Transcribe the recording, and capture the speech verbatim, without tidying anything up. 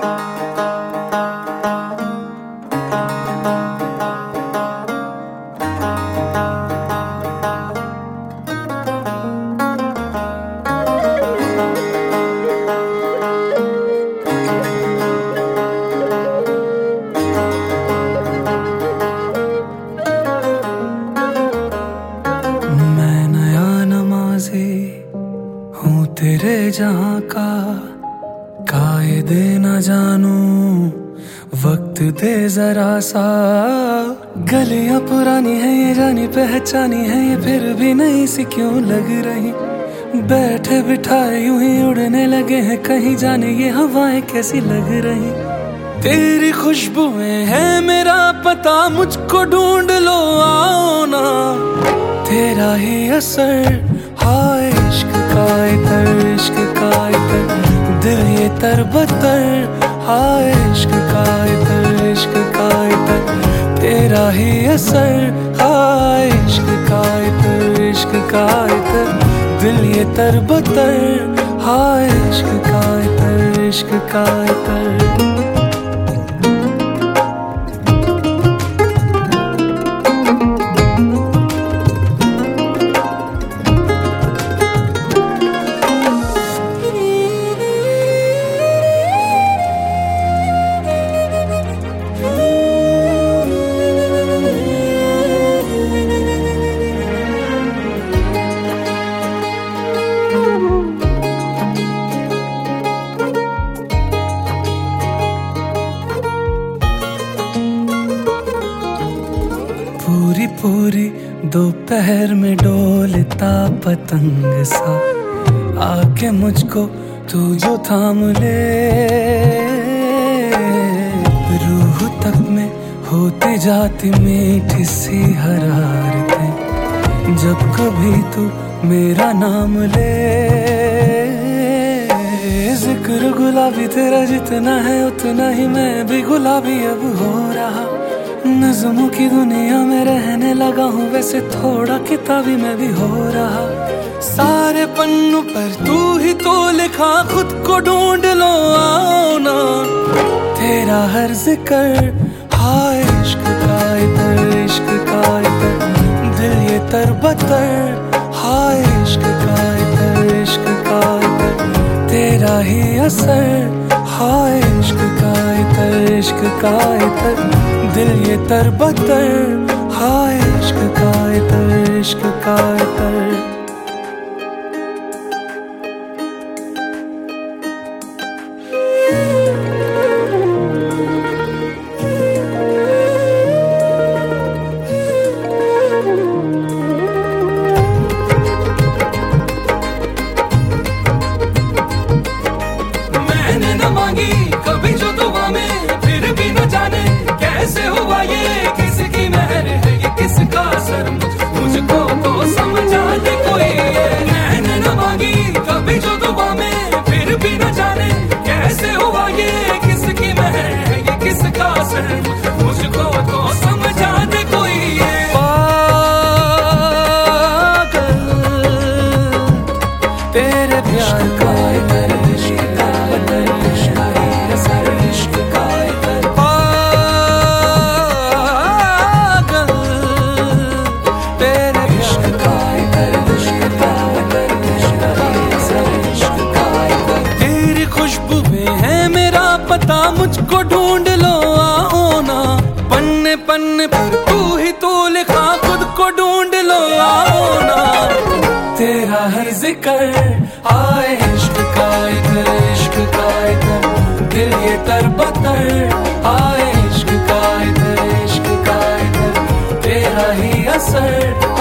हूँ तेरे जहाँ का कायदे न जानू, वक्त दे जरा सा। गलियां पुरानी है ये जानी पहचानी है ये, फिर भी नहीं सी क्यों लग रही। बैठे बिठाए यूं ही उड़ने लगे हैं कहीं, जाने ये हवाएं कैसी लग रही। तेरी खुशबुएं है मेरा पता, मुझको ढूंढ लो आओ ना। तेरा ही असर हाय इश्क का इतर, इश्क का इतर, दिल ये तरबतर। हाय इश्क का इतर, इश्क का इतर, तेरा ही असर। हाय इश्क का इतर, इश्क का इतर, दिल ये तरबतर। हाय इश्क का इतर, इश्क का इतर। पूरी पूरी दोपहर में डोलता पतंग सा, आके मुझको तू जो थाम ले। रूह तक में होती जाती मीठी सी हरारतें, जब कभी तू मेरा नाम ले। जिक्र गुलाबी तेरा जितना है उतना ही मैं भी गुलाबी अब हो रहा। नज़्मों की दुनिया में रहने लगा हूँ, वैसे थोड़ा किताबी मैं भी हो रहा। सारे पन्नों पर तू ही तो लिखा, खुद को ढूंढ लो आओ ना। तेरा हर जिक्र हाय इश्क का इतर, इश्क का इतर, दिल ये तरबतर। हाय इश्क का इतर, इश्क का इतर, तेरा ही असर। हाय इश्क का इतर, इश्क का इतर, दिल ये तरबतर। हाय इश्क का इतर, इश्क का इतर। मैंने न मांगी कभी जो दुआ में, फिर भी न जाने कैसे हुआ ये। किसकी मेहर है ये, किसका असर, मुझको तो समझा दे कोई। मैंने न मांगी कभी जो दुआ में, फिर भी न जाने कैसे हुआ ये। किसकी मेहर है ये, किसका असर, मुझको तो समझा दे कोई। पागल तेरे प्यार का इतर, इश्क का इतर, इश्क का असर, इश्क का इतर। पागल तेरे इश्क का इतर, इश्क का इतर, इश्क का असर, इश्क का इतर। तेरी खुशबू में है मेरा पता, मुझको ढूंढ लो आओ ना। पन्ने पन्ने पर तू ही तो लिखा, खुद को ढूंढ लो आओ ना। तेरा हर जिक्र आए इश्क का इतर, इश्क का इतर, दिल ये तरबतर। आए इश्क का इतर, इश्क का इतर, तेरा ही असर।